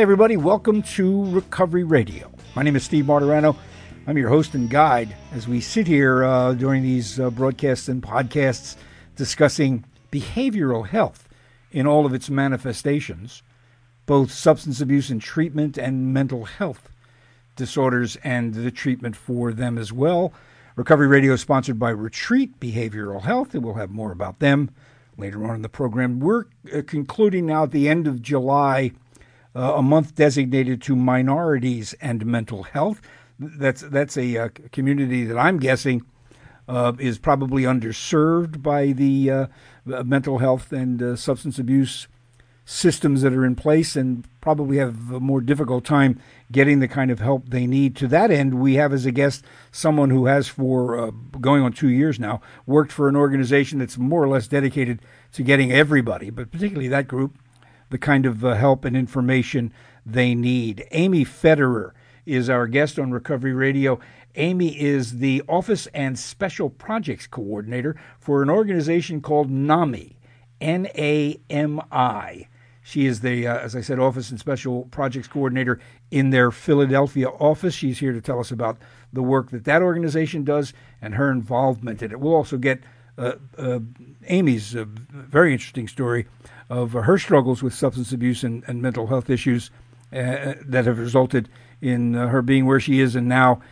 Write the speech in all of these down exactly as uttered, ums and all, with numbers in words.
Hi, everybody. Welcome to Recovery Radio. My name is Steve Martirano. I'm your host and guide as we sit here uh, during these uh, broadcasts and podcasts discussing behavioral health in all of its manifestations, both substance abuse and treatment and mental health disorders and the treatment for them as well. Recovery Radio is sponsored by Retreat Behavioral Health, and we'll have more about them later on in the program. We're uh, concluding now at the end of July uh, a month designated to minorities and mental health. That's that's a uh, community that I'm guessing uh, is probably underserved by the uh, mental health and uh, substance abuse systems that are in place, and probably have a more difficult time getting the kind of help they need. To that end, we have as a guest someone who has for uh, going on two years now worked for an organization that's more or less dedicated to getting everybody, but particularly that group, the kind of uh, help and information they need. Amy Federer is our guest on Recovery Radio. Amy is the Office and Special Projects Coordinator for an organization called NAMI, N A M I. She is the, uh, as I said, Office and Special Projects Coordinator in their Philadelphia office. She's here to tell us about the work that that organization does and her involvement in it. We'll also get uh, uh, Amy's uh, very interesting story of uh, her struggles with substance abuse and, and mental health issues uh, that have resulted in uh, her being where she is and now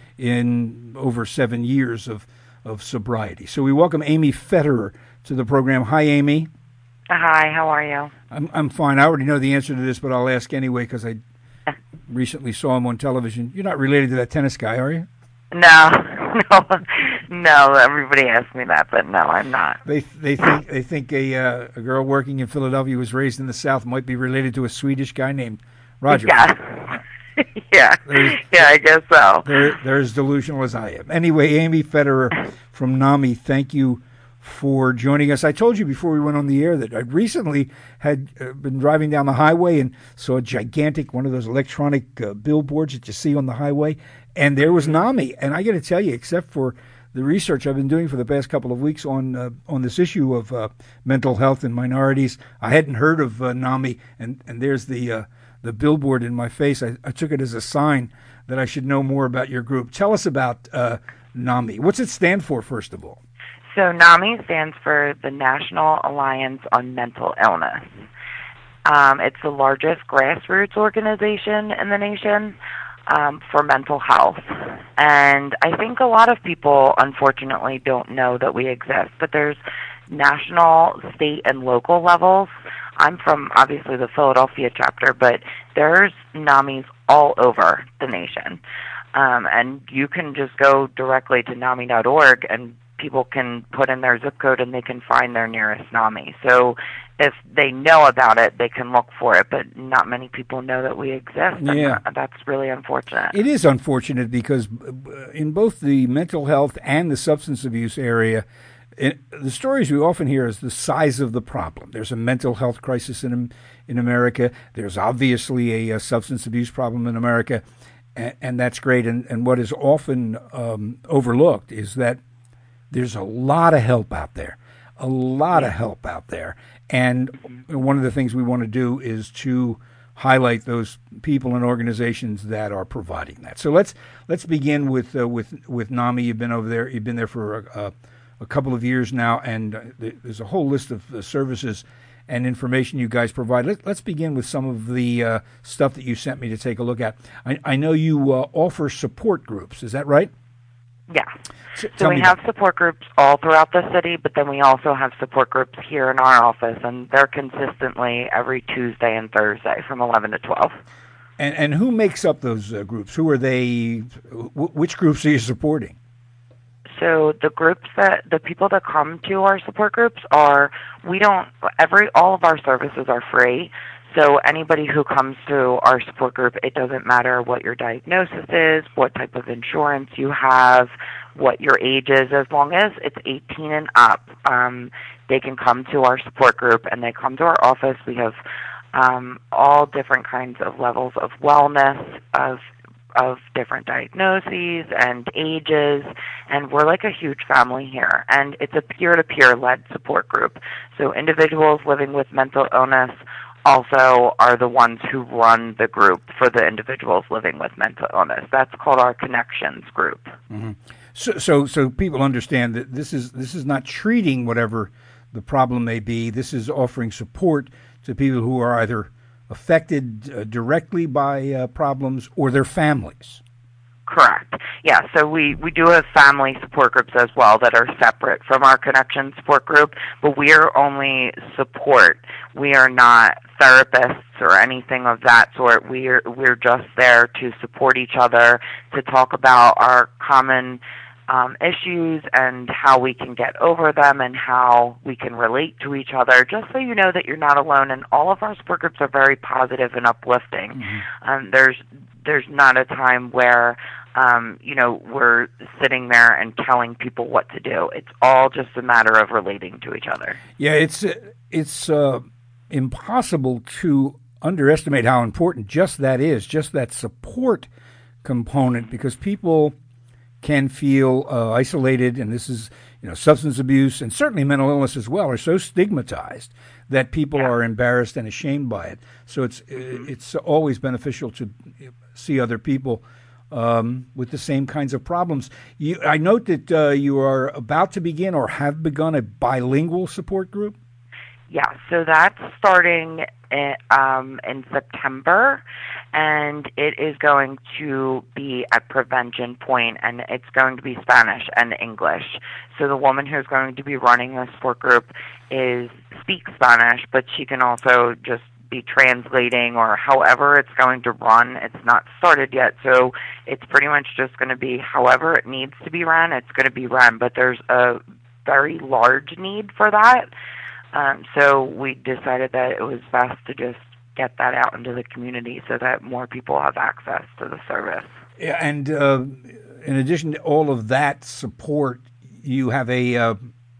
in over seven years of, of sobriety. So we welcome Amy Federer to the program. Hi, Amy. Hi, how are you? I'm I'm fine. I already know the answer to this, but I'll ask anyway because I recently saw him on television. You're not related to that tennis guy, are you? No, no, no. Everybody asks me that, but no, I'm not. They they think they think a uh, a girl working in Philadelphia who was raised in the South might be related to a Swedish guy named Roger. Yeah, yeah, yeah. I guess so. They're, they're as delusional as I am. Anyway, Amy Federer from NAMI, thank you for joining us. I told you before we went on the air that I recently had uh, been driving down the highway and saw a gigantic, one of those electronic uh, billboards that you see on the highway, and there was NAMI. And I got to tell you, except for the research I've been doing for the past couple of weeks on uh, on this issue of uh, mental health and minorities, I hadn't heard of uh, NAMI, and, and there's the uh, the billboard in my face. I, I took it as a sign that I should know more about your group. Tell us about uh, NAMI. What's it stand for, first of all? So NAMI stands for the National Alliance on Mental Illness. Um, it's the largest grassroots organization in the nation um, for mental health. And I think a lot of people, unfortunately, don't know that we exist. But there's national, state, and local levels. I'm from, obviously, the Philadelphia chapter, but there's NAMIs all over the nation. Um, and you can just go directly to NAMI dot org and people can put in their zip code and they can find their nearest NAMI. So if they know about it, they can look for it, but not many people know that we exist. Yeah. And that's really unfortunate. It is unfortunate because in both the mental health and the substance abuse area, it, the stories we often hear is the size of the problem. There's a mental health crisis in in America. There's obviously a, a substance abuse problem in America, and, and that's great. And, and what is often um, overlooked is that there's a lot of help out there, a lot of help out there. And one of the things we want to do is to highlight those people and organizations that are providing that. So let's let's begin with uh, with with NAMI. You've been over there. You've been there for a, a, a couple of years now, and uh, there's a whole list of uh, services and information you guys provide. Let, let's begin with some of the uh, stuff that you sent me to take a look at. I, I know you uh, offer support groups. Is that right? Yeah. So, so we have that. support groups all throughout the city, but then we also have support groups here in our office, and they're consistently every Tuesday and Thursday from eleven to twelve. And and who makes up those uh, groups? Who are they? W- which groups are you supporting? So the groups that, the people that come to our support groups are, we don't, every, all of our services are free. So anybody who comes to our support group, it doesn't matter what your diagnosis is, what type of insurance you have, what your age is, as long as it's eighteen and up, um, they can come to our support group and they come to our office. We have um, all different kinds of levels of wellness, of of different diagnoses and ages, and we're like a huge family here. And it's a peer-to-peer led support group. So individuals living with mental illness also are the ones who run the group for the individuals living with mental illness. That's called our Connections group. Mm-hmm. So, so, so people understand that this is this is not treating whatever the problem may be. This is offering support to people who are either affected uh, directly by uh, problems or their families. Correct. Yeah, so we, we do have family support groups as well that are separate from our Connection support group, but we are only support. We are not therapists or anything of that sort. We're we're just there to support each other, to talk about our common um, issues and how we can get over them and how we can relate to each other, just so you know that you're not alone. And all of our support groups are very positive and uplifting. Mm-hmm. Um, there's there's not a time where Um, you know, we're sitting there and telling people what to do. It's all just a matter of relating to each other. Yeah, it's it's uh, impossible to underestimate how important just that is, just that support component, because people can feel uh, isolated, and this is, you know, substance abuse and certainly mental illness as well are so stigmatized that people yeah. are embarrassed and ashamed by it. So it's mm-hmm. it's always beneficial to see other people Um, with the same kinds of problems. You, I note that uh, you are about to begin or have begun a bilingual support group. Yeah, so that's starting in, um, in September, and it is going to be at Prevention Point, and it's going to be Spanish and English. So the woman who's going to be running the support group is speaks Spanish, but she can also just be translating or however it's going to run. It's not started yet, so it's pretty much just going to be however it needs to be run, it's going to be run, but there's a very large need for that. Um, so we decided that it was best to just get that out into the community so that more people have access to the service. Yeah, and uh, in addition to all of that support, you have a, uh,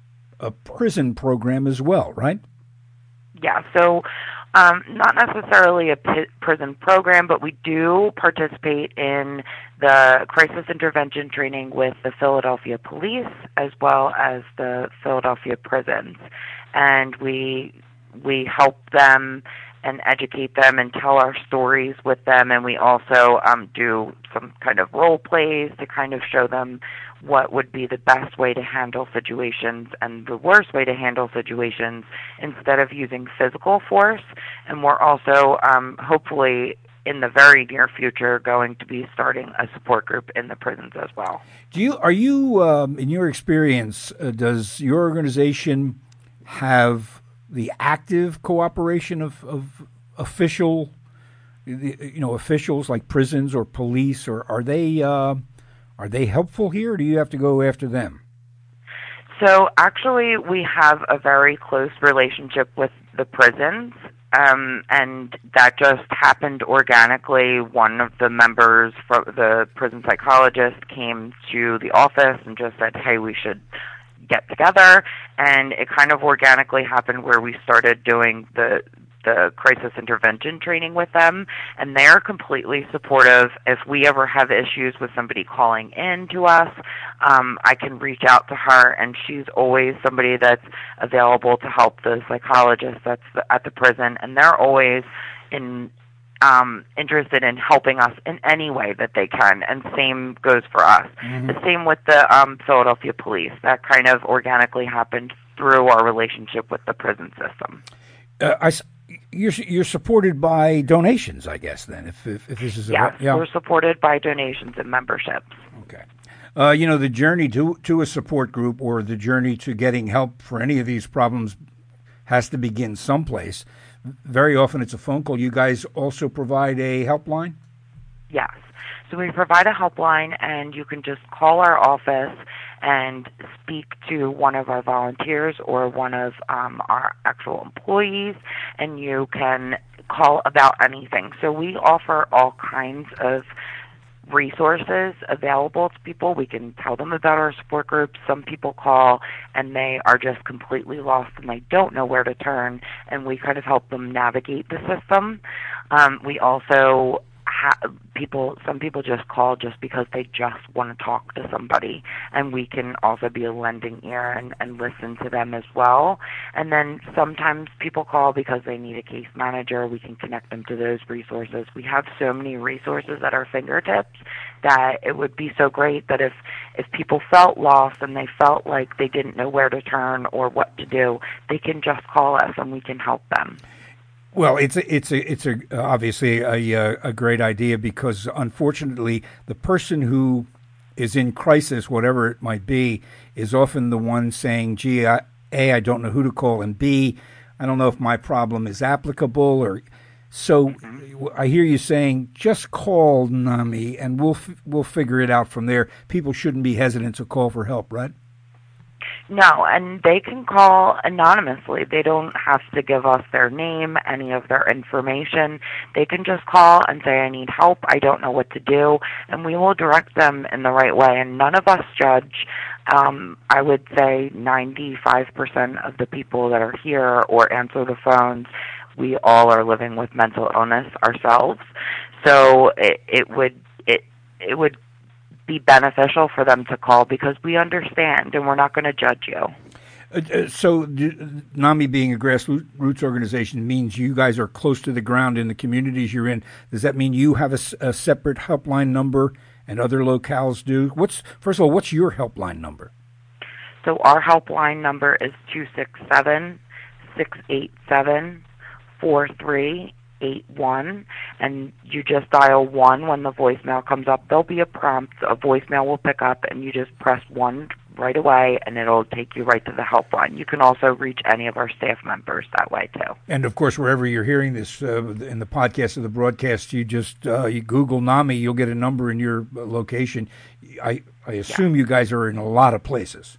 a prison program as well, right? Yeah, so Um, not necessarily a p- prison program, but we do participate in the crisis intervention training with the Philadelphia Police as well as the Philadelphia prisons. And we we help them and educate them and tell our stories with them, and we also um, do some kind of role plays to kind of show them what would be the best way to handle situations and the worst way to handle situations instead of using physical force. And we're also, um, hopefully, in the very near future, going to be starting a support group in the prisons as well. Do you, are you, um, in your experience, uh, does your organization have the active cooperation of, of official, you know, officials like prisons or police, or are they uh, are they helpful here, or do you have to go after them? So actually, we have a very close relationship with the prisons, um, and that just happened organically. One of the members, from the prison psychologist, came to the office and just said, "Hey, we should get together," and it kind of organically happened where we started doing the the crisis intervention training with them, and they're completely supportive. If we ever have issues with somebody calling in to us, um, I can reach out to her, and she's always somebody that's available to help the psychologist that's the, at the prison, and they're always in Um, interested in helping us in any way that they can, and same goes for us. Mm-hmm. The same with the um, Philadelphia Police. That kind of organically happened through our relationship with the prison system. Uh, I, you're you're supported by donations, I guess. Then, if if, if this is yes, a, yeah, we're supported by donations and memberships. Okay. Uh, you know, the journey to to a support group or the journey to getting help for any of these problems has to begin someplace. Very often it's a phone call. You guys also provide a helpline? Yes. So we provide a helpline, and you can just call our office and speak to one of our volunteers or one of um, our actual employees, and you can call about anything. So we offer all kinds of resources available to people. We can tell them about our support groups. Some people call and they are just completely lost and they don't know where to turn, and we kind of help them navigate the system. Um, we also ha- people, some people just call just because they just want to talk to somebody, and we can also be a lending ear and, and listen to them as well. And then sometimes people call because they need a case manager. We can connect them to those resources. We have so many resources at our fingertips that it would be so great that if, if people felt lost and they felt like they didn't know where to turn or what to do, they can just call us and we can help them. Well, it's a, it's a, it's a, obviously a, a great idea, because unfortunately the person who is in crisis, whatever it might be, is often the one saying, gee, I, A, I don't know who to call, and B, I don't know if my problem is applicable. Or so I hear you saying, just call NAMI and we'll we'll figure it out from there. People shouldn't be hesitant to call for help, right? No, and they can call anonymously. They don't have to give us their name, any of their information. They can just call and say, I need help, I don't know what to do, and we will direct them in the right way. And none of us judge. Um, I would say ninety-five percent of the people that are here or answer the phones, we all are living with mental illness ourselves. So it, it would it it would be beneficial for them to call, because we understand and we're not going to judge you. Uh, so do, NAMI being a grassroots organization means you guys are close to the ground in the communities you're in. Does that mean you have a, a separate helpline number and other locales do? What's first of all, what's your helpline number? So our helpline number is two six seven, six eight seven, four three eight one, and you just dial one when the voicemail comes up. There'll be a prompt, a voicemail will pick up, and you just press one right away, and it'll take you right to the helpline. You can also reach any of our staff members that way, too. And, of course, wherever you're hearing this, uh, in the podcast or the broadcast, you just uh, you Google NAMI, you'll get a number in your location. I, I assume yeah. you guys are in a lot of places.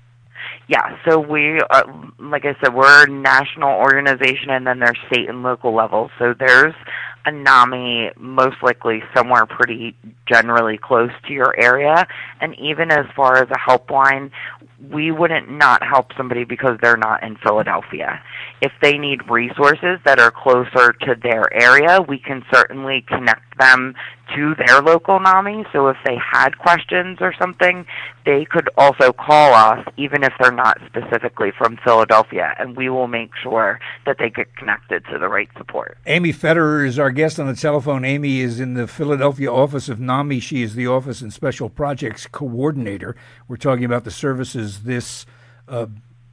Yeah, so we, uh, like I said, we're a national organization, and then there's state and local levels. So there's a NAMI most likely somewhere pretty generally close to your area. And even as far as a helpline, we wouldn't not help somebody because they're not in Philadelphia. If they need resources that are closer to their area, we can certainly connect them to their local NAMI. So if they had questions or something, they could also call us, even if they're not specifically from Philadelphia, and we will make sure that they get connected to the right support. Amy Federer is our guest on the telephone. Amy is in the Philadelphia office of NAMI. She is the Office and Special Projects Coordinator. We're talking about the services this uh,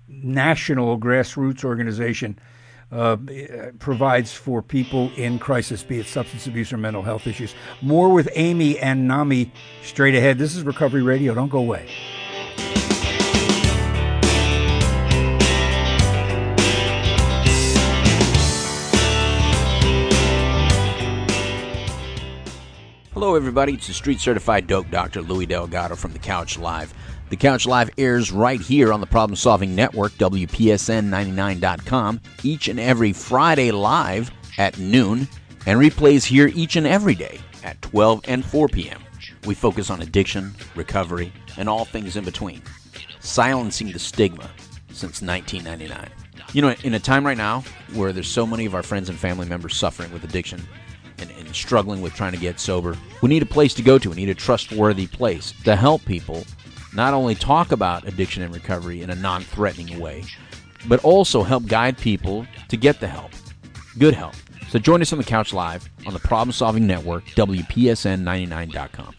national grassroots organization uh, provides for people in crisis, be it substance abuse or mental health issues. More with Amy and NAMI straight ahead. This is Recovery Radio. Don't go away. Hello, everybody. It's the street-certified dope doctor, Louis Delgado from The Couch Live. The Couch Live airs right here on the Problem Solving Network, W P S N ninety-nine dot com, each and every Friday live at noon, and replays here each and every day at twelve and four p.m. We focus on addiction, recovery, and all things in between, silencing the stigma since nineteen ninety-nine. You know, in a time right now where there's so many of our friends and family members suffering with addiction, And, and struggling with trying to get sober, we need a place to go to. We need a trustworthy place to help people not only talk about addiction and recovery in a non-threatening way, but also help guide people to get the help, good help. So join us on the Couch Live on the Problem Solving Network, W P S N ninety-nine dot com.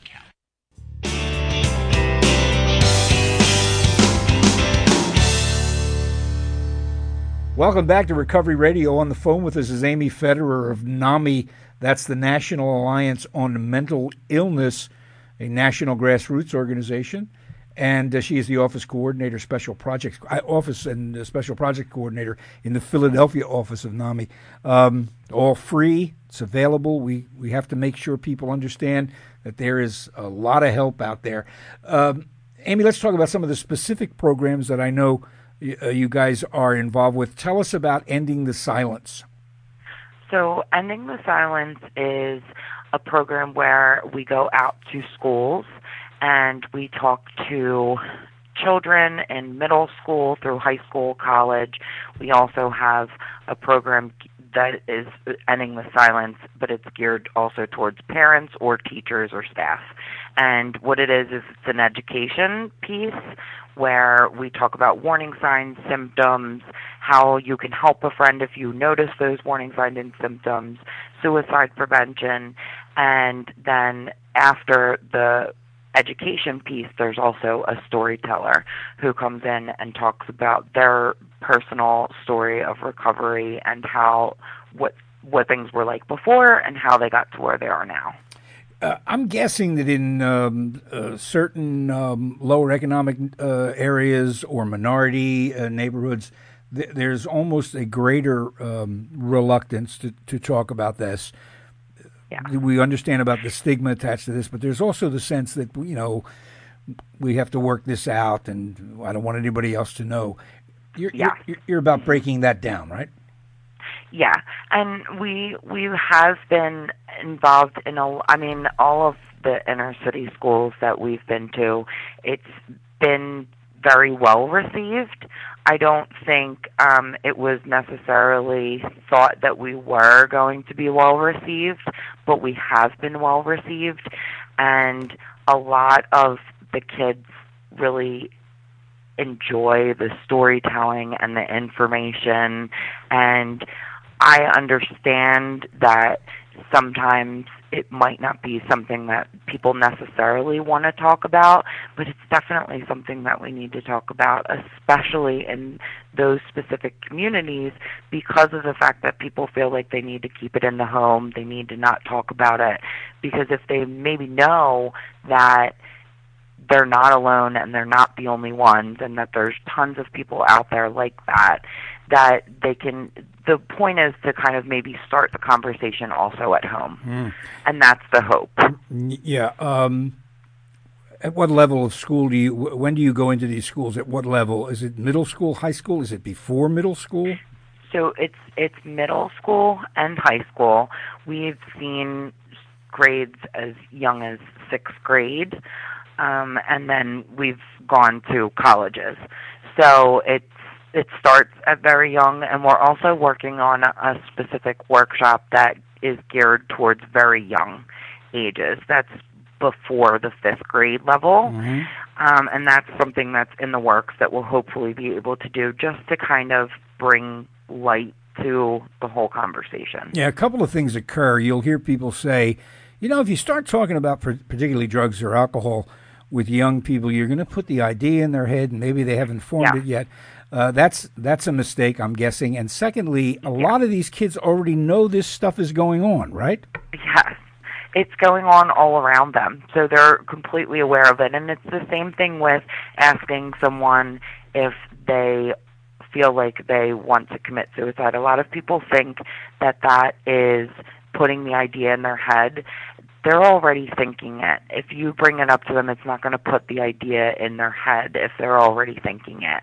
Welcome back to Recovery Radio. On the phone with us is Amy Federer of NAMI. That's the National Alliance on Mental Illness, a national grassroots organization. And uh, she is the office coordinator, special projects, uh, office and uh, special project coordinator in the Philadelphia office of NAMI. Um, all free. It's available. We, we have to make sure people understand that there is a lot of help out there. Um, Amy, let's talk about some of the specific programs that I know uh, you guys are involved with. Tell us about Ending the Silence. So Ending the Silence is a program where we go out to schools and we talk to children in middle school through high school, college. We also have a program that is ending the silence, but it's geared also towards parents or teachers or staff. And what it is is it's an education piece where we talk about warning signs, symptoms, how you can help a friend if you notice those warning signs and symptoms, suicide prevention, and then after the education piece, there's also a storyteller who comes in and talks about their personal story of recovery and how what what things were like before and how they got to where they are now. Uh, I'm guessing that in um, uh, certain um, lower economic uh, areas or minority uh, neighborhoods, th- there's almost a greater um, reluctance to, to talk about this. Yeah. We understand about the stigma attached to this, but there's also the sense that, you know, we have to work this out, and I don't want anybody else to know. You're, yeah. you're, you're about breaking that down, right? Yeah, and we we have been involved in a. I mean, all of the inner city schools that we've been to, it's been very well received. I don't think um, it was necessarily thought that we were going to be well received, but we have been well received, and a lot of the kids really enjoy the storytelling and the information, and I understand that sometimes it might not be something that people necessarily want to talk about, but it's definitely something that we need to talk about, especially in those specific communities, because of the fact that people feel like they need to keep it in the home, they need to not talk about it, because if they maybe know that they're not alone and they're not the only ones and that there's tons of people out there like that, that they can, the point is to kind of maybe start the conversation also at home. Mm. And that's the hope. Yeah. Um, at what level of school do you, when do you go into these schools? At what level? Is it middle school, high school? Is it before middle school? So it's, it's middle school and high school. We've seen grades as young as sixth grade. Um, and then we've gone to colleges. So it's, it starts at very young, and we're also working on a, a specific workshop that is geared towards very young ages. That's before the fifth grade level. Mm-hmm. Um, and that's something that's in the works that we'll hopefully be able to do just to kind of bring light to the whole conversation. Yeah, a couple of things occur. You'll hear people say, you know, if you start talking about particularly drugs or alcohol with young people, you're going to put the idea in their head, and maybe they haven't formed yeah. it yet. Uh, that's that's a mistake, I'm guessing. And secondly, a yeah. lot of these kids already know this stuff is going on, right? Yes. It's going on all around them. So they're completely aware of it. And it's the same thing with asking someone if they feel like they want to commit suicide. A lot of people think that that is putting the idea in their head. They're already thinking it. If you bring it up to them, it's not going to put the idea in their head if they're already thinking it.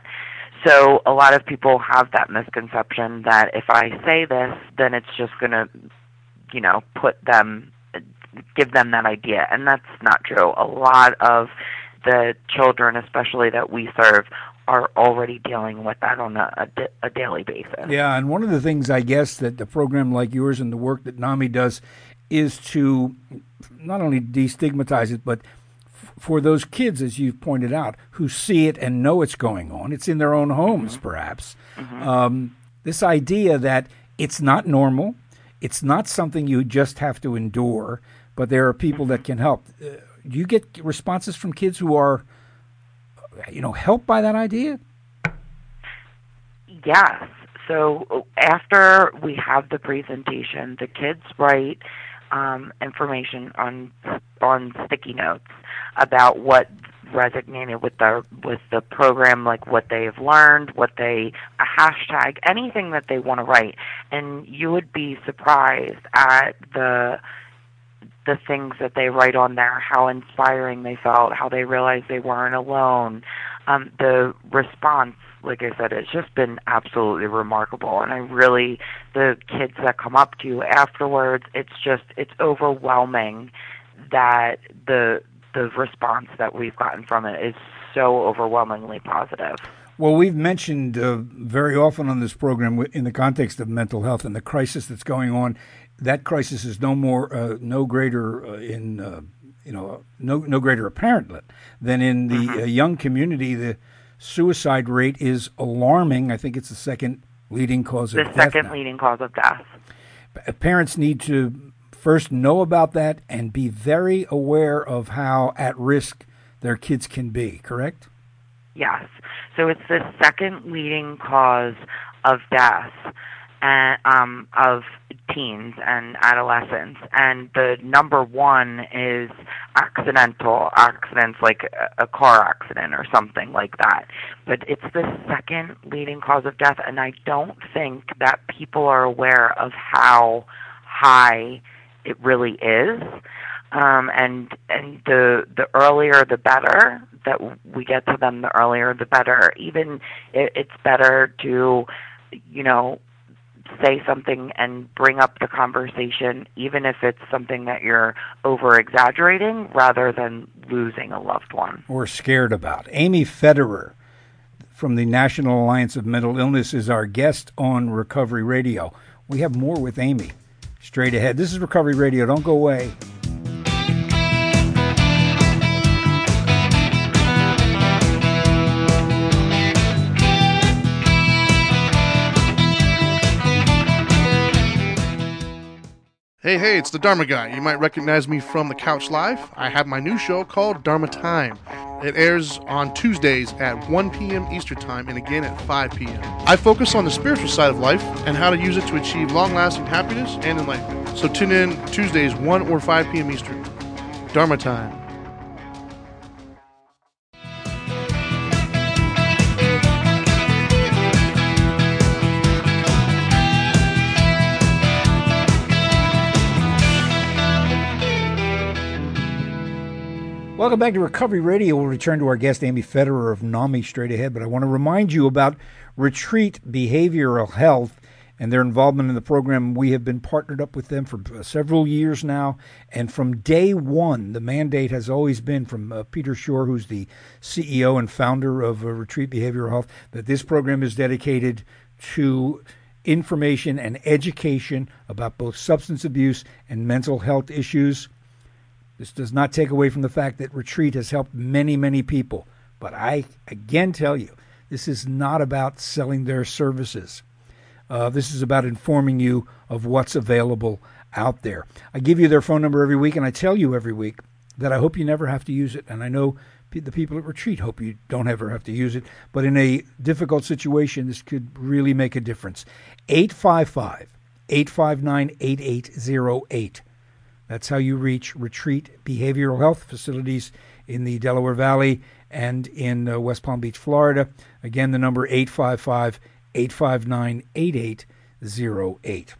So a lot of people have that misconception that if I say this, then it's just going to, you know, put them, give them that idea. And that's not true. A lot of the children, especially that we serve, are already dealing with that on a, a, a daily basis. Yeah, and one of the things, I guess, that the program like yours and the work that NAMI does is to not only destigmatize it, but f- for those kids, as you've pointed out, who see it and know it's going on, it's in their own homes, mm-hmm. perhaps, mm-hmm. Um, this idea that it's not normal, it's not something you just have to endure, but there are people mm-hmm. that can help. Uh, do you get responses from kids who are, you know, helped by that idea? Yes. So after we have the presentation, the kids write um, information on on sticky notes about what resonated with the with the program, like what they've learned, what they a hashtag, anything that they want to write, and you would be surprised at the the things that they write on there, how inspiring they felt, how they realized they weren't alone. Um, the response, like I said, it's just been absolutely remarkable. And I really, the kids that come up to you afterwards, it's just, it's overwhelming that the the response that we've gotten from it is so overwhelmingly positive. Well, we've mentioned uh, very often on this program in the context of mental health and the crisis that's going on. That crisis is no more, uh, no greater uh, in, uh, you know, no no greater apparent than in the Mm-hmm. uh, young community. The suicide rate is alarming. I think it's the second leading cause of The death. second now. leading cause of death. Parents need to first know about that and be very aware of how at risk their kids can be, correct? Yes. So it's the second leading cause of death and um, of teens and adolescents. And the number one is accidental accidents, like a, a car accident or something like that. But it's the second leading cause of death, and I don't think that people are aware of how high it really is. Um, and and the the earlier the better that we get to them, the earlier the better. Even it, it's better to, you know, say something and bring up the conversation, even if it's something that you're over-exaggerating, rather than losing a loved one. Or scared about. Amy Federer from the National Alliance of Mental Illness is our guest on Recovery Radio. We have more with Amy straight ahead. This is Recovery Radio. Don't go away. Hey, hey, it's the Dharma Guy. You might recognize me from the Couch Live. I have my new show called Dharma Time. It airs on Tuesdays at one p.m. Eastern Time and again at five p.m. I focus on the spiritual side of life and how to use it to achieve long-lasting happiness and enlightenment. So tune in Tuesdays, one or five p.m. Eastern. Dharma Time. Welcome back to Recovery Radio. We'll return to our guest, Amy Federer of NAMI, straight ahead. But I want to remind you about Retreat Behavioral Health and their involvement in the program. We have been partnered up with them for several years now. And from day one, the mandate has always been from uh, Peter Shore, who's the C E O and founder of uh, Retreat Behavioral Health, that this program is dedicated to information and education about both substance abuse and mental health issues. This does not take away from the fact that Retreat has helped many, many people. But I again tell you, this is not about selling their services. Uh, this is about informing you of what's available out there. I give you their phone number every week, and I tell you every week that I hope you never have to use it. And I know p- the people at Retreat hope you don't ever have to use it. But in a difficult situation, this could really make a difference. eight five five, eight five nine, eight eight zero eight. That's how you reach Retreat Behavioral Health facilities in the Delaware Valley and in uh, West Palm Beach, Florida. Again, the number eight five five, eight five nine, eight eight zero eight.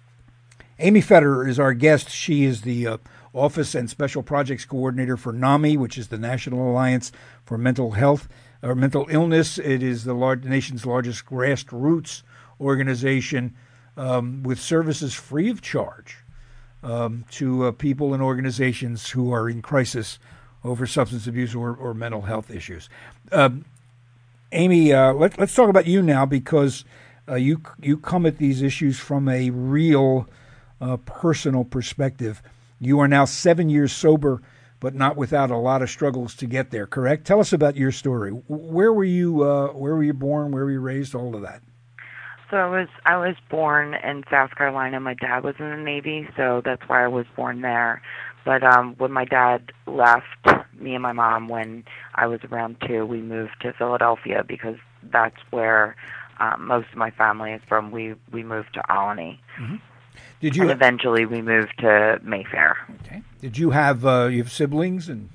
Amy Federer is our guest. She is the uh, Office and Special Projects Coordinator for NAMI, which is the National Alliance for Mental Health or Mental Illness. It is the, large, the nation's largest grassroots organization um, with services free of charge. Um, to uh, people and organizations who are in crisis over substance abuse or, or mental health issues. Um, Amy, uh, let, let's talk about you now, because uh, you you come at these issues from a real uh, personal perspective. You are now seven years sober, but not without a lot of struggles to get there. Correct? Tell us about your story. Where were you? Uh, where were you born? Where were you raised? All of that. So I was I was born in South Carolina. My dad was in the Navy, so that's why I was born there. But um, when my dad left me and my mom when I was around two, we moved to Philadelphia because that's where um, most of my family is from. We we moved to Albany. Mm-hmm. Did you? And eventually we moved to Mayfair. Okay. Did you have uh, you have siblings and?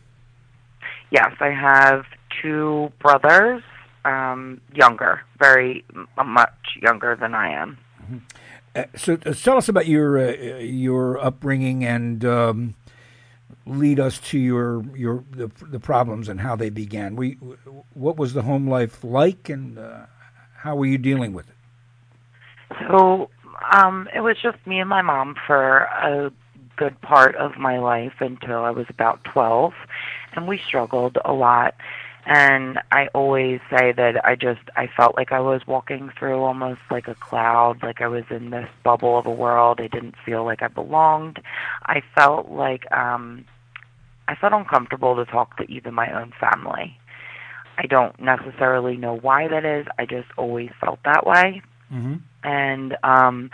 Yes, I have two brothers. Um, younger, very uh, much younger than I am. Mm-hmm. Uh, so uh, tell us about your uh, your upbringing and um, lead us to your your the, the problems and how they began. We, what was the home life like, and uh, how were you dealing with it? So um, it was just me and my mom for a good part of my life until I was about twelve, and we struggled a lot. And I always say that I just, I felt like I was walking through almost like a cloud, like I was in this bubble of a world. I didn't feel like I belonged. I felt like, um, I felt uncomfortable to talk to even my own family. I don't necessarily know why that is. I just always felt that way. Mm-hmm. And, um,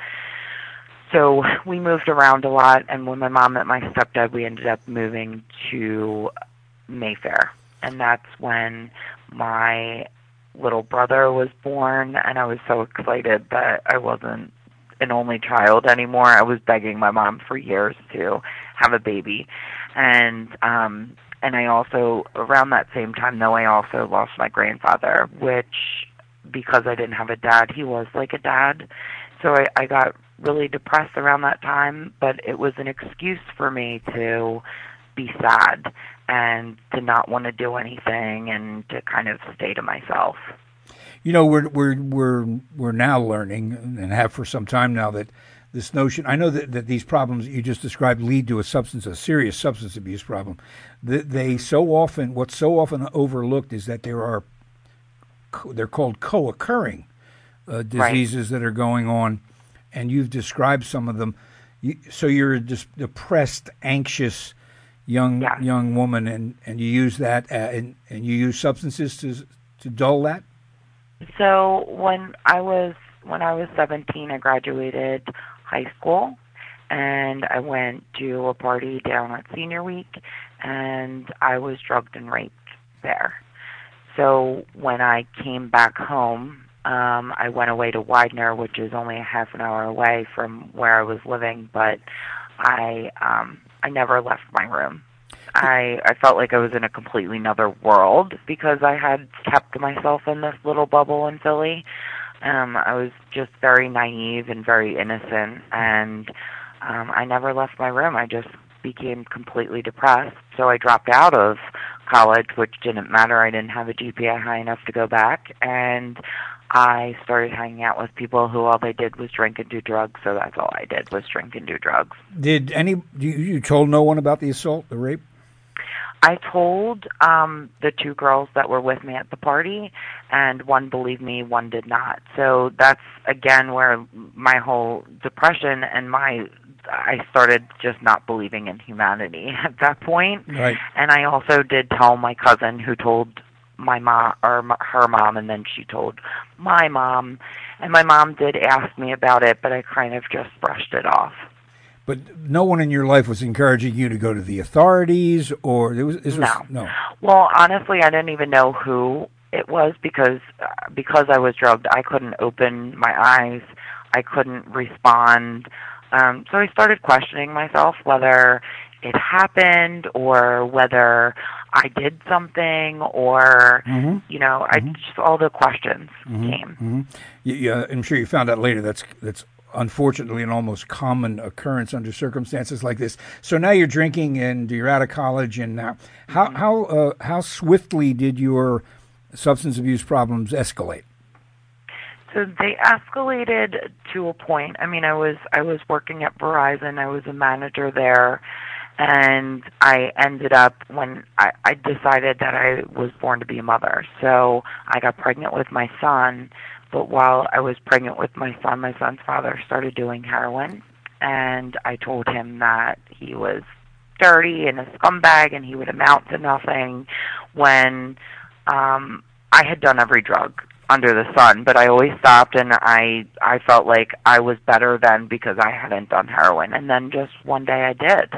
so we moved around a lot, and when my mom met my stepdad, we ended up moving to Mayfair. And that's when my little brother was born, and I was so excited that I wasn't an only child anymore. I was begging my mom for years to have a baby. And um, and I also, around that same time, though, I also lost my grandfather, which, because I didn't have a dad, he was like a dad. So I, I got really depressed around that time, but it was an excuse for me to be sad and to not want to do anything and to kind of stay to myself. You know, we're we're we're we're now learning, and have for some time now, that this notion. I know that, that these problems you just described lead to a substance, a serious substance abuse problem. That they so often, what's so often overlooked is that there are, they're called co-occurring uh, diseases right. that are going on, and you've described some of them. You, so you're a dis- depressed, anxious young yeah. young woman, and, and you use that, uh, and and you use substances to to dull that. So when I was when I was seventeen, I graduated high school, and I went to a party down at Senior Week, and I was drugged and raped there. So when I came back home, um, I went away to Widener, which is only a half an hour away from where I was living, but I um, I never left my room. I, I felt like I was in a completely another world because I had kept myself in this little bubble in Philly. Um, I was just very naive and very innocent, and um, I never left my room. I just became completely depressed. So I dropped out of college, which didn't matter. I didn't have a G P A high enough to go back, and I started hanging out with people who all they did was drink and do drugs. So that's all I did was drink and do drugs. Did any you, you told no one about the assault, the rape? I told um, the two girls that were with me at the party, and one believed me, one did not. So that's, again, where my whole depression and my, I started just not believing in humanity at that point. Right. And I also did tell my cousin, who told my mom, or her mom, and then she told my mom. And my mom did ask me about it, but I kind of just brushed it off. But no one in your life was encouraging you to go to the authorities, or there was, this was no. no. Well, honestly, I didn't even know who it was because uh, because I was drugged. I couldn't open my eyes. I couldn't respond. Um, so I started questioning myself whether it happened or whether I did something, or mm-hmm. you know, mm-hmm. I just all the questions mm-hmm. came. Mm-hmm. Yeah, I'm sure you found out later. That's that's. Unfortunately, an almost common occurrence under circumstances like this. So now you're drinking and you're out of college, and now how Mm-hmm. how uh, how swiftly did your substance abuse problems escalate? So they escalated to a point. I mean, I was I was working at Verizon. I was a manager there, and I ended up when I, I decided that I was born to be a mother. So I got pregnant with my son. But while I was pregnant with my son, my son's father started doing heroin, and I told him that he was dirty and a scumbag and he would amount to nothing, when um, I had done every drug under the sun. But I always stopped, and I I felt like I was better then because I hadn't done heroin. And then just one day I did.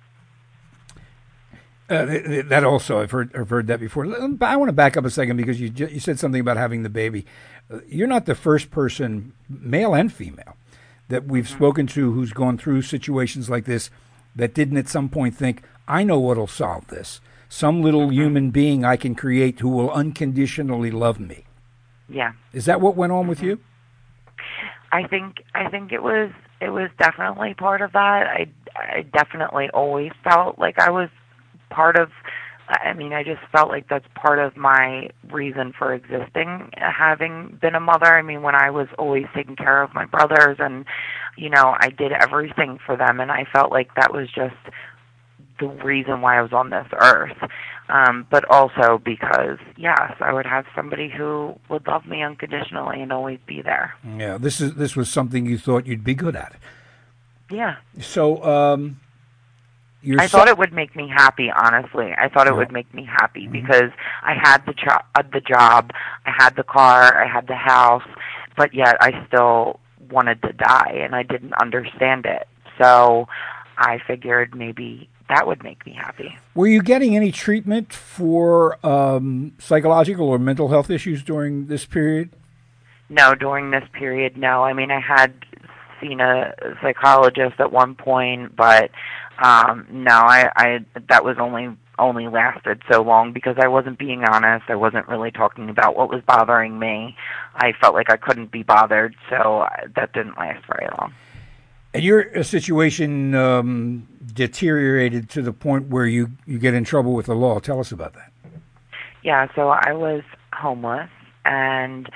Uh, that also, I've heard I've heard that before. I want to back up a second because you you said something about having the baby. You're not the first person, male and female, that we've mm-hmm. spoken to who's gone through situations like this that didn't at some point think, I know what'll solve this. Some little mm-hmm. human being I can create who will unconditionally love me. Yeah. Is that what went on mm-hmm. with you? I think I think it was it was definitely part of that. I I definitely always felt like I was part of, I mean, I just felt like that's part of my reason for existing, having been a mother. I mean, when I was always taking care of my brothers and, you know, I did everything for them, and I felt like that was just the reason why I was on this earth. Um, but also because, yes, I would have somebody who would love me unconditionally and always be there. Yeah, this is this was something you thought you'd be good at. Yeah. So, um, you're I so- thought it would make me happy, honestly. I thought it Yeah. would make me happy because I had the, jo- uh, the job, I had the car, I had the house, but yet I still wanted to die, and I didn't understand it. So I figured maybe that would make me happy. Were you getting any treatment for um, psychological or mental health issues during this period? No, during this period, no. I mean, I had seen a psychologist at one point, but um, no, I, I that was only only lasted so long because I wasn't being honest. I wasn't really talking about what was bothering me. I felt like I couldn't be bothered, so that didn't last very long. And your situation um, deteriorated to the point where you, you get in trouble with the law. Tell us about that. Yeah, so I was homeless, and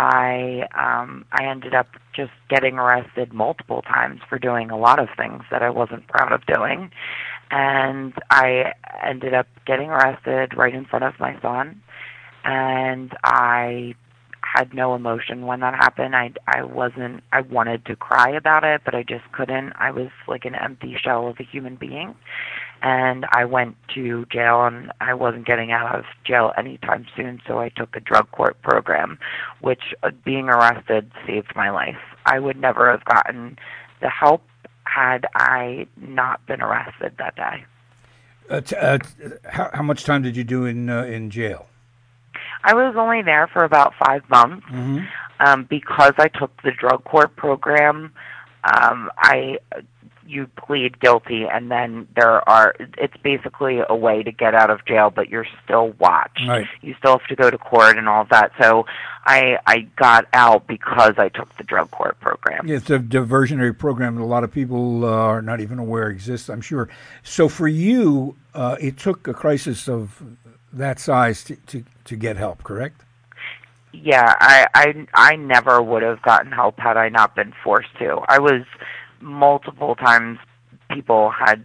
I um, I ended up just getting arrested multiple times for doing a lot of things that I wasn't proud of doing. And I ended up getting arrested right in front of my son, and I had no emotion when that happened. I, I wasn't, I wanted to cry about it, but I just couldn't. I was like an empty shell of a human being. And I went to jail, and I wasn't getting out of jail anytime soon, so I took a drug court program, which uh, being arrested saved my life. I would never have gotten the help had I not been arrested that day. Uh, t- uh, how, how much time did you do in uh, in jail? I was only there for about five months. Mm-hmm. Um, because I took the drug court program. Um, I you plead guilty, and then there are. It's basically a way to get out of jail, but you're still watched. Right. You still have to go to court and all of that. So I I got out because I took the drug court program. Yeah, it's a diversionary program that a lot of people uh, are not even aware exists, I'm sure. So for you, uh, it took a crisis of that size to, to, to get help, correct? Yeah, I, I, I never would have gotten help had I not been forced to. I was multiple times people had,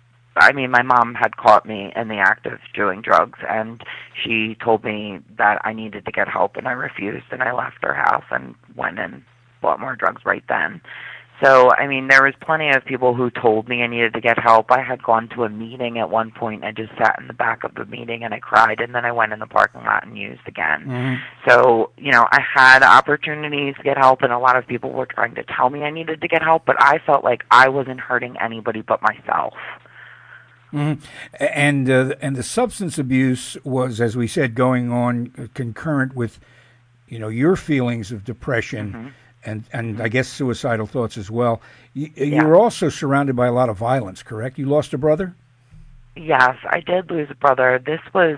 I mean, my mom had caught me in the act of doing drugs, and she told me that I needed to get help, and I refused, and I left her house and went and bought more drugs right then. So, I mean, there was plenty of people who told me I needed to get help. I had gone to a meeting at one point, and I just sat in the back of the meeting and I cried, and then I went in the parking lot and used again. Mm-hmm. So, you know, I had opportunities to get help, and a lot of people were trying to tell me I needed to get help, but I felt like I wasn't hurting anybody but myself. Mm-hmm. And uh, and the substance abuse was, as we said, going on concurrent with, you know, your feelings of depression. Mm-hmm. And and I guess suicidal thoughts as well. You, yeah. You're also surrounded by a lot of violence, correct? You lost a brother? Yes, I did lose a brother. This was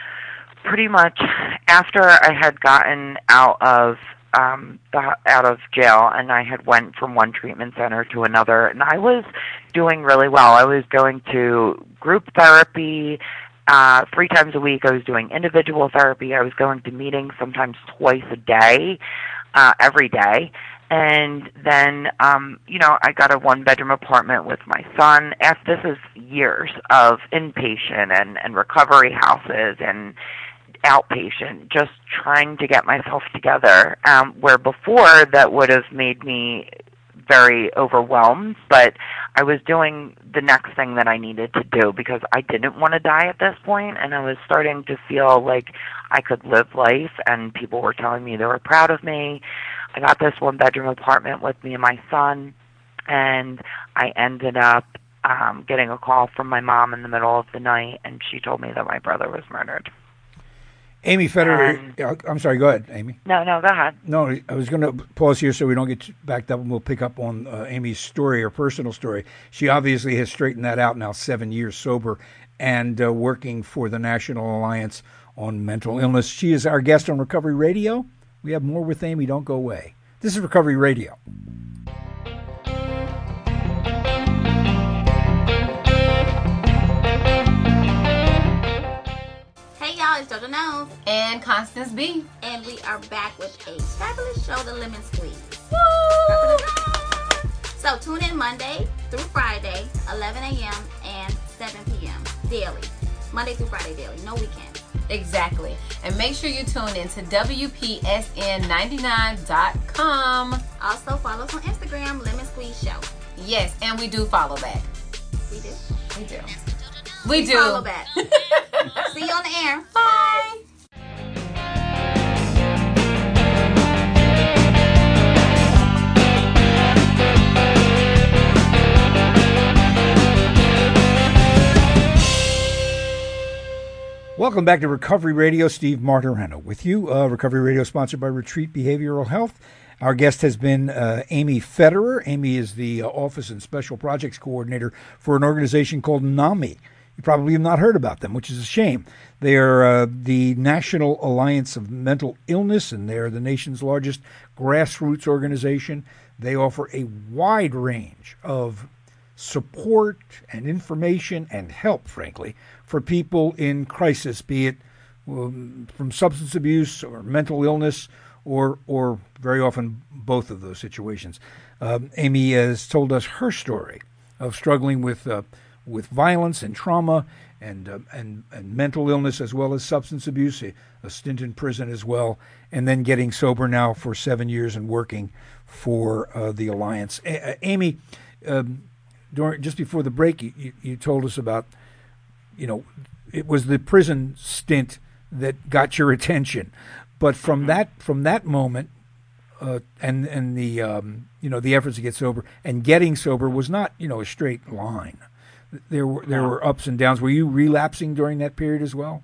pretty much after I had gotten out of um, the, out of jail, and I had went from one treatment center to another, and I was doing really well. I was going to group therapy uh, three times a week. I was doing individual therapy. I was going to meetings sometimes twice a day. Uh, every day. And then, um, you know, I got a one-bedroom apartment with my son. After, this is years of inpatient and, and recovery houses and outpatient, just trying to get myself together, um, where before that would have made me very overwhelmed, but I was doing the next thing that I needed to do because I didn't want to die at this point, and I was starting to feel like I could live life, and people were telling me they were proud of me. I got this one-bedroom apartment with me and my son, and I ended up um, getting a call from my mom in the middle of the night, and she told me that my brother was murdered. Amy Federer, um, I'm sorry, go ahead, Amy. No, no, go ahead. No, I was going to pause here so we don't get backed up, and we'll pick up on uh, Amy's story, her personal story. She obviously has straightened that out now, seven years sober, and uh, working for the National Alliance on Mental Illness. She is our guest on Recovery Radio. We have more with Amy. Don't go away. This is Recovery Radio. It's JoJo Knows and Constance B, and we are back with a fabulous show, The Lemon Squeeze. Woo! So tune in Monday through Friday, eleven a.m. and seven p.m. daily Monday through Friday daily, no weekend. Exactly. And make sure you tune in to W P S N ninety-nine dot com. Also follow us on Instagram, Lemon Squeeze Show. Yes, and we do follow back. We do. We do. We do. Follow back. See you on the air. Bye. Welcome back to Recovery Radio. Steve Martirano with you. Uh, Recovery Radio sponsored by Retreat Behavioral Health. Our guest has been uh, Amy Federer. Amy is the uh, Office and Special Projects Coordinator for an organization called NAMI. You probably have not heard about them, which is a shame. They are uh, the National Alliance of Mental Illness, and they are the nation's largest grassroots organization. They offer a wide range of support and information and help, frankly, for people in crisis, be it um, from substance abuse or mental illness, or or very often both of those situations. Um, Amy has told us her story of struggling with uh, with violence and trauma and, uh, and and mental illness, as well as substance abuse, a, a stint in prison as well, and then getting sober now for seven years and working for uh, the Alliance. A- Amy, um, during just before the break, you, you, you told us about, you know, it was the prison stint that got your attention, but from mm-hmm. that from that moment, uh, and and the um, you know the efforts to get sober and getting sober was not, you know, a straight line. There were there no. were ups and downs. Were you relapsing during that period as well?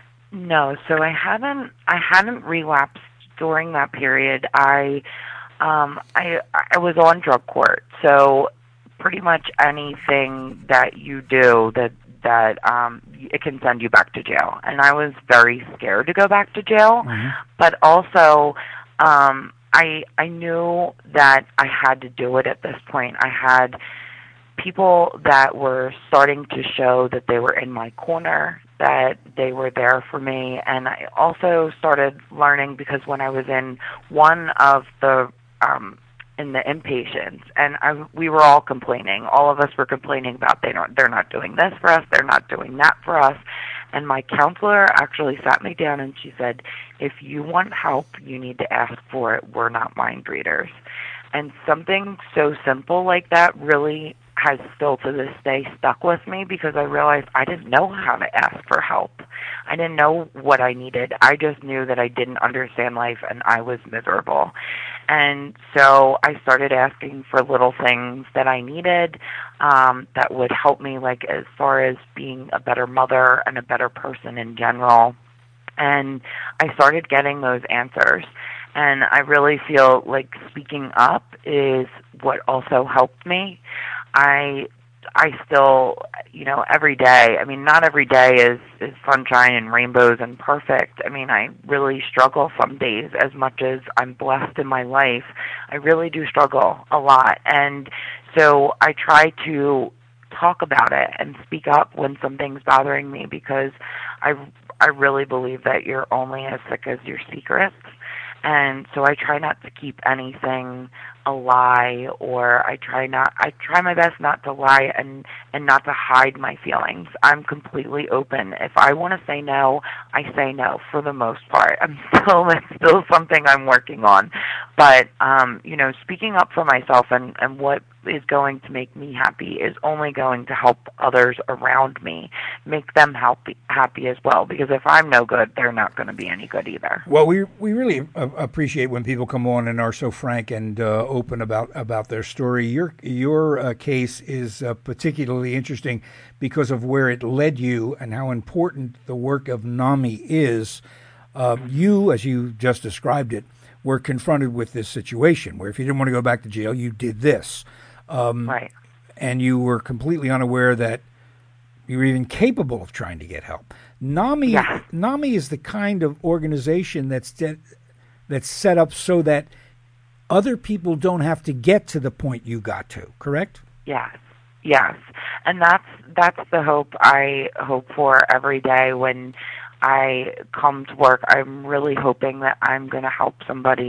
No, so I haven't I hadn't relapsed during that period. I um, I I was on drug court, so pretty much anything that you do that that um, it can send you back to jail. And I was very scared to go back to jail, mm-hmm. but also um, I I knew that I had to do it at this point. I had people that were starting to show that they were in my corner, that they were there for me, and I also started learning, because when I was in one of the um, in the inpatients, and I, we were all complaining. All of us were complaining about they don't, they're not doing this for us, they're not doing that for us. And my counselor actually sat me down and she said, if you want help, you need to ask for it. We're not mind readers. And something so simple like that really has still to this day stuck with me, because I realized I didn't know how to ask for help. I didn't know what I needed. I just knew that I didn't understand life and I was miserable. And so I started asking for little things that I needed um, that would help me, like as far as being a better mother and a better person in general. And I started getting those answers. And I really feel like speaking up is what also helped me. I I still, you know, every day, I mean, not every day is, is sunshine and rainbows and perfect. I mean, I really struggle some days. As much as I'm blessed in my life, I really do struggle a lot. And so I try to talk about it and speak up when something's bothering me, because I, I really believe that you're only as sick as your secrets. And so I try not to keep anything a lie, or I try not I try my best not to lie and and not to hide my feelings. I'm completely open. If I want to say no, I say no for the most part. I'm still it's still something I'm working on. But um, you know, speaking up for myself and, and what is going to make me happy is only going to help others around me, make them happy happy as well, because if I'm no good, they're not going to be any good either. Well, we we really appreciate when people come on and are so frank and uh, open about, about their story. Your your uh, case is uh, particularly interesting because of where it led you and how important the work of NAMI is. Uh, you, as you just described it, were confronted with this situation where if you didn't want to go back to jail, you did this. Um, right. And you were completely unaware that you were even capable of trying to get help. NAMI, yeah. NAMI is the kind of organization that's de- that's set up so that other people don't have to get to the point you got to, correct? Yes, yes. And that's that's the hope I hope for every day when I come to work. I'm really hoping that I'm going to help somebody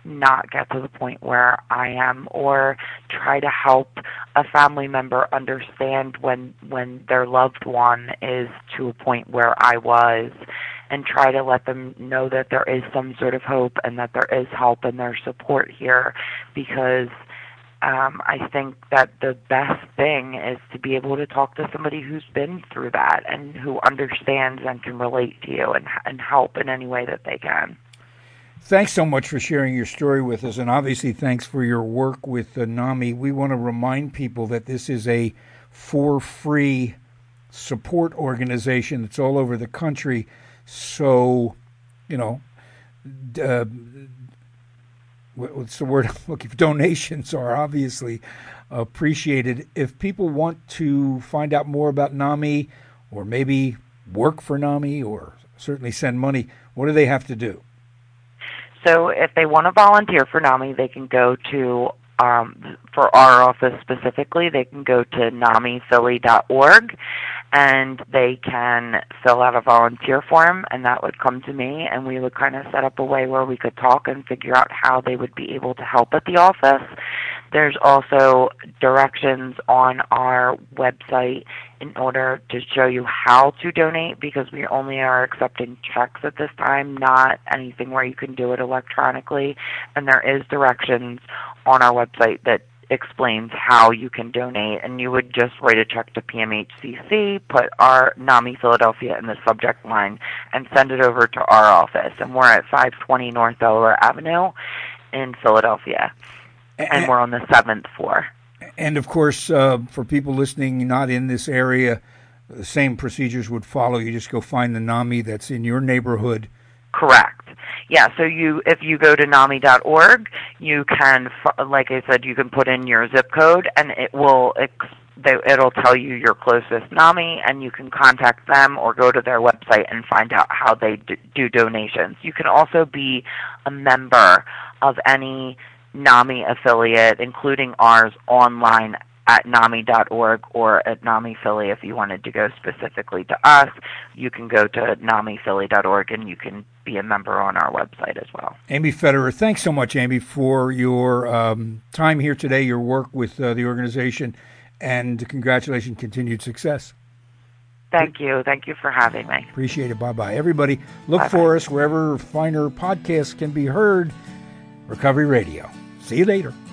not get to the point where I am, or try to help a family member understand when when their loved one is to a point where I was, and try to let them know that there is some sort of hope and that there is help and there's support here, because um, I think that the best thing is to be able to talk to somebody who's been through that and who understands and can relate to you and, and help in any way that they can. Thanks so much for sharing your story with us, and obviously thanks for your work with uh, NAMI. We want to remind people that this is a for-free support organization that's all over the country. So, you know, uh, what's the word I'm looking for? Donations are obviously appreciated. If people want to find out more about NAMI, or maybe work for NAMI, or certainly send money, what do they have to do? So if they want to volunteer for NAMI, they can go to, um, for our office specifically, they can go to nami philly dot org, and they can fill out a volunteer form, and that would come to me, and we would kind of set up a way where we could talk and figure out how they would be able to help at the office. There's also directions on our website in order to show you how to donate, because we only are accepting checks at this time, not anything where you can do it electronically. And there is directions on our website that explains how you can donate, and you would just write a check to P M H C C, put our NAMI Philadelphia in the subject line, and send it over to our office. And we're at five twenty North Delaware Avenue in Philadelphia. And we're on the seventh floor. And, of course, uh, for people listening not in this area, the same procedures would follow. You just go find the NAMI that's in your neighborhood. Correct. Yeah, so you if you go to nami dot org, you can, like I said, you can put in your zip code, and it will it'll tell you your closest NAMI, and you can contact them or go to their website and find out how they do donations. You can also be a member of any NAMI affiliate, including ours, online at nami dot org or at NAMI Philly. If you wanted to go specifically to us, you can go to nami philly dot org, and you can be a member on our website as well. Amy Federer, thanks so much, Amy, for your um, time here today, your work with uh, the organization, and congratulations, continued success. Thank you. Thank you for having me. Appreciate it. Bye-bye. Everybody, look Bye-bye. for us wherever finer podcasts can be heard. Recovery Radio. See you later.